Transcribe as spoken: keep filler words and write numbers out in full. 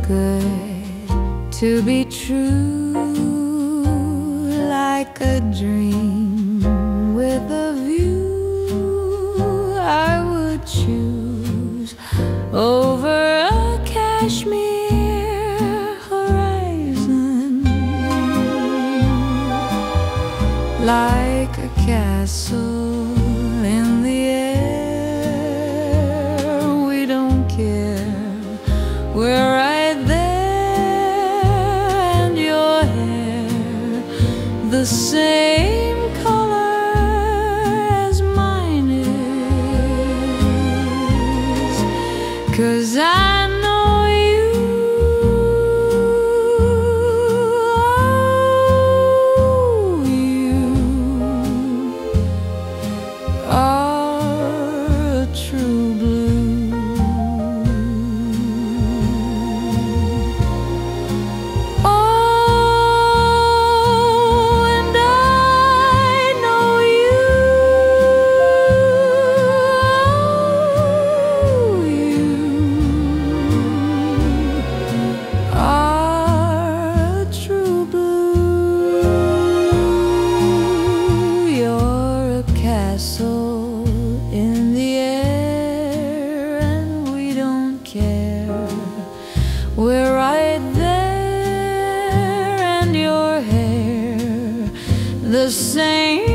good to be true, like a dream with a view. I would choose over a Kashmir horizon, like a castle in the air. We don't care, we're right there, and your hair the same color as mine is, 'cause I know you, oh, you are a true blue. Oh, and I know you, oh, you are a true blue. You're a castle in the air, and we don't care, we're right there, and your hair the same